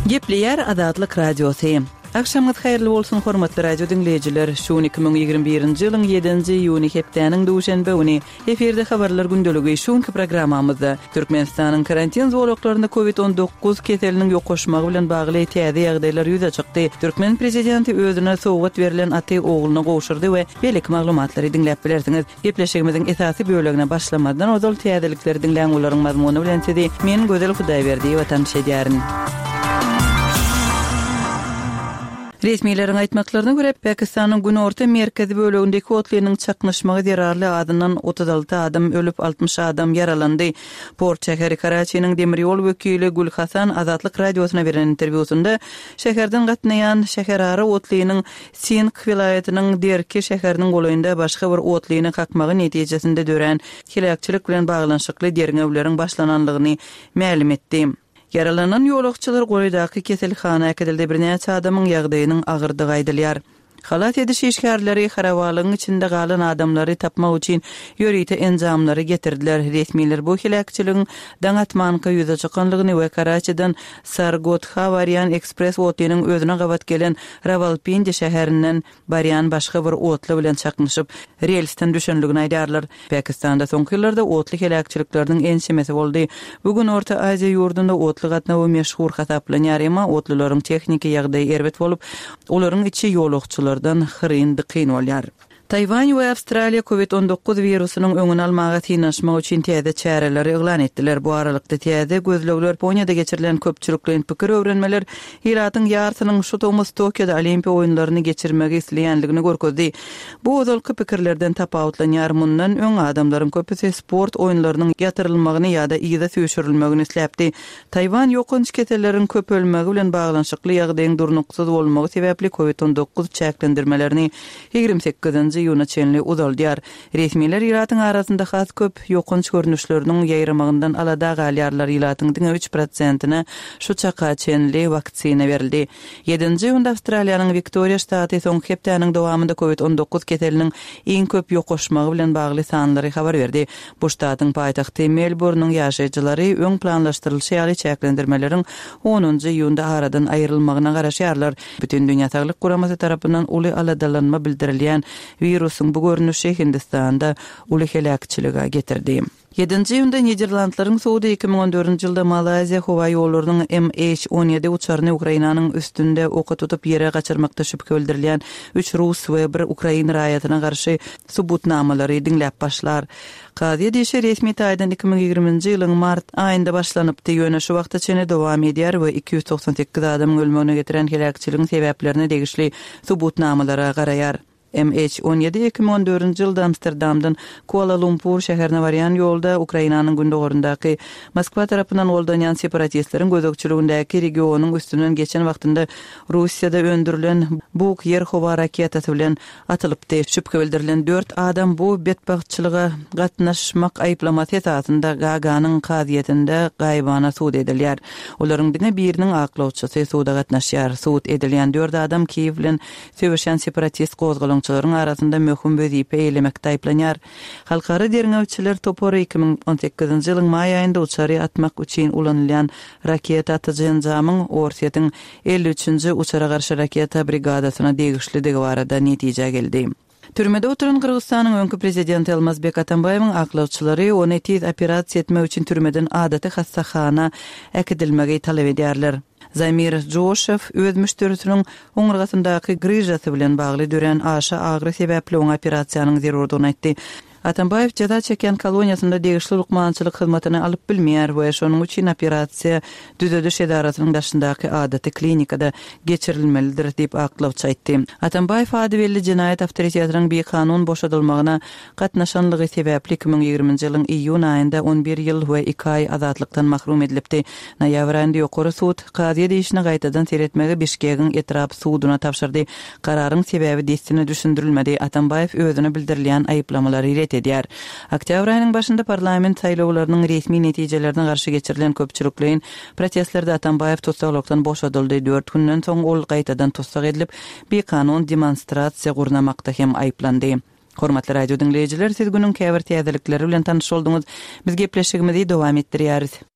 Gepleyer Azatlyk Radiosu. Akşamyz haýyrly bolsun hormatly radio dinleýijiler. Şu 2021-nji ýylyň 7-nji ýuny hepdeniň duşanby güni eferde habarlar gündeligi şuňky programmamyzda Türkmenistanyň karantin zowluklarynda COVID-19 keseliniň ýoklaşmagy bilen bagly täze ýagdaýlar ýüze çykdy. Türkmen prezidenti özüne sowgat berilen aty ogluny goşurdy we belik maglumatlary dinläp bilersiňiz. Gepleşigimiziň esasy bölegine başlamadan ozal täzelikleri dinläň olaryň mazmuny bilen sedi. Men Gözel Hudaýberdi watan şeýdärin. Resmiýetlerin aýtmaklaryna görä Pakistanyň günorta merkezi bölegindeki otlarynyň çaknaşmagy zerarly adynyň 36 adam ölüp 60 adam yaralandy. Port şäheri Karaçynyň demir ýol wekili Gül Hasan Azatlyk radiosuna beren interwýusunda şäherden gatnaýan şäherara otlarynyň Sindh vilayatynyň Derki şäheriniň goýunda başga bir otlaryny hakmagy netijesinde dören hilakçylyk bilen baglanşykly derňewleriň başlananlygyny ma'lum etdi. Yaralanan ýolakçylar goýdaky keselhana äkedildi, bir näçe adamyň ýagdaýynyň agyrdygy aýdylýar. Halat ediş işgärleri harawalyň içinde galan adamlary tapmak üçin ýörite enjamlary getirdiler. Resmiýetler bu hilakçylygyň daňatmanka ýüze çykanlygyny we Karaçydan Sargodha Varian Express otlarynyň özüne gabat gelen Rawalpindi şäherinden baryan başga bir otly bilen çaknyşyp relsden düşenligini aýdarlar. Pakistanda soňky ýyllarda otly hilakçylyklaryň ensemesi boldy. Bugun Orta Aziýa ýurdunda otly gatnawy meşhur hasaplanýar, emma otlylaryň tekniki ýagdaýy erbet bolup, olaryň içi ýolakçylar hıryn dıkyn bolýar. Tayvan we Awstraliýa COVID-19 virusynyň öňüni almaga tynaşmak üçin täze çäreler eglan etdiler. Bu aralykda täze gözlegler Ponyada geçirilen köpçülikliň pikir öwrenmeler Iratyň ýartynyň şu Thomas Tokyoda Olimpiya oýunlaryny geçirmegi isleýänligini görkezdi. Bu ozalky pikirlerden tapawutlanýar. Mundan öň adamlaryň köpüsi sport oýunlarynyň ýatyrylmagyny ýa-da ýyda süýşürilmegini isläpdi. Tayvan ýokunç kesellerin köp ölmegi bilen baglanşykly ýagdaýyň durnuksyz bolmagy sebäpli COVID-19 çäklendirmelerini 28 ýuna çenli uzaldyar. Resmiýetler Iratyň arasynda has köp ýokunç görnüşleriniň ýaýramagyndan alada galýarlar. Iratyň 3%-ne şu çaka çenli waksina berildi. 7-nji ýylda Awstraliýanyň Victoria ştaty soňky hepdeniň dowamında COVID-19 keseliniň iň köp ýoklaşmagy bilen bagly sanlary habar berdi. Bu ştatyň paýtagty Melbourneň ýaşaýjylary öň planlaşdyrylýan çäklendirmeleriň 10-njy ýylda aradan aýrylmagyna garaşýarlar. Bütün dünýä Saglyk Guramasy tarapyndan uly aladalanma bildirilýän virusyň bu görnüşi Hindistanda uly helakçylyga getirdi. 7-nji ýylda Niderlandlaryň Suudi 2014-nji ýylda Malaziýa howa ýollarynyň MH17 uçaryny Ukrainanyň üstünde oka tutup ýere gaçyrmakda şüphe bildirilýän 3 Rus we 1 Ukraina raýatyna garşy subutnamalary dinläp başlar. Qadiýa diýişi resmi taýdan 2020-nji ýylyň mart aýynda başlanypdy. Ýöne şu wagtda çene dowam edýär we 298 adamyň ölmegine getiren helakçylygyň sebäplerini degişli subutnamalara garaýar. MH17 2014-nji ýylda Amsterdamdan Kuala Lumpur şäherine barýan ýolda Ukrainanyň gündogorundaky Moskwa tarapyndan goldanýan separatistleriň gözegçiligindäki regionyň üstünden geçen wagtynda Russiýada öndürilen Buk ýer howa raketasi bilen atylypdy. Şüphe bildirilen 4 adam bu betbagtçylyga gatnaşmak aýplamasy esasında Gaganyň kaziýetinde gaýbana suud edilýär. Olaryň biriniň aklawçysy suuda gatnaşýar. Suud edilýän 4 adam Kiýew bilen söwüşen separatist gozgalyň arasında möhüm wezipä elemekde aýplanýar. Halkara derňewçiler Topora 2018-nji ýylyň maý aýynda uçary atmak üçin ulanylýan raketa atyjyň jamyň Orsiýetiň 53-nji uçara garşy raketa brigadasyna degişli degi barada netije geldi. Türmede oturan Kırgızstanyň öňkü prezidenti Almazbek Atambaýewiň aklawçylary ony tez operasiýa etmek üçin türmeden adaty hassahana äkidilmegi talap edýärler. Zamir Joshev öz müşterisiniň oňurgasyndaky gryjasy bilen bagly dören aşa agry sebäpli oň operasiýanyň zerurdygyny aýtdy. Atambaýew jaza çeken koloniýasynda degişli lukmançylyk hyzmatyny alyp bilmeýär we şonuň üçin operasiýa düzediş edarasynyň daşyndaky adaty klinikada geçirilmelidir diýip aklawçy aýtdy. Atambaýew adywelli jinayet awtoritetynyň bir kanun boşadylmagyna gatnaşanlygy sebäpli 2020-nji ýylyň iýun aýynda 11 ýyl we 2 aý azatlykdan mahrum edilipdi. Noýabr aýynda ýokary suud kaziýa diýişini gaýtadan seretmegi Bişkegiň etrap suuduna tapşyrdy. Kararyň sebäbi destine düşündirilmedi. Atambaýew özüne bildirilýän aýplamalary edýär. Oktyabr aýynyň başynda parlament saýlawlarynyň resmi netijelerine garşy geçirilen köpçülikliň protestlerde Atambaýew tutsaklykdan boşadyldy. 4 günden soň ol gaýtadan tutsak edilip, bir kanun demonstrasiýa gurnamakda hem aýplandy. Hormatly radio dinleyijiler, siz günüň käbir täzelikleri bilen tanyş bolduňyz. Biz gepleşigimizi dowam etdirýäris.